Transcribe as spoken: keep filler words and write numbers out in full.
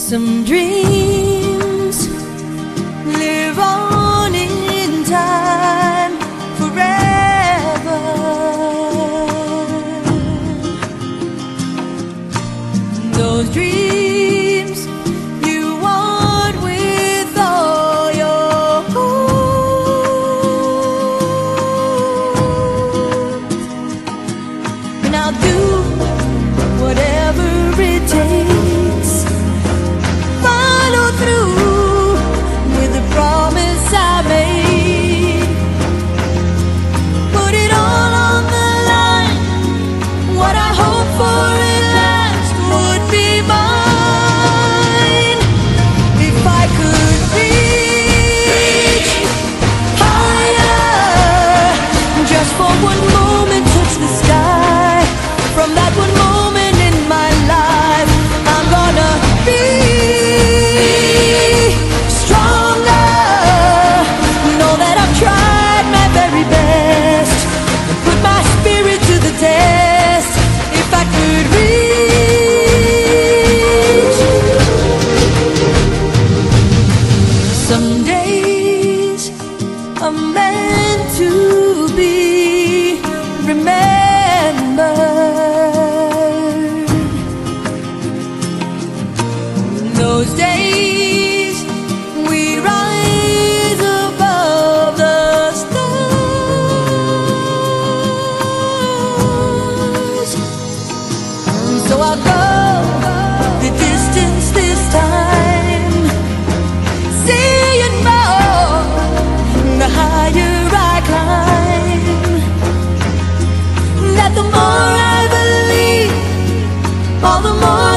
Some dreams live on in time forever. Those dreams you want with all your heart, and I'll do whatever it takes. Some days are meant to be remembered. Those days we rise above the stars. So I'll go the distance this time, seeing more the higher I climb. That the more I believe, all the more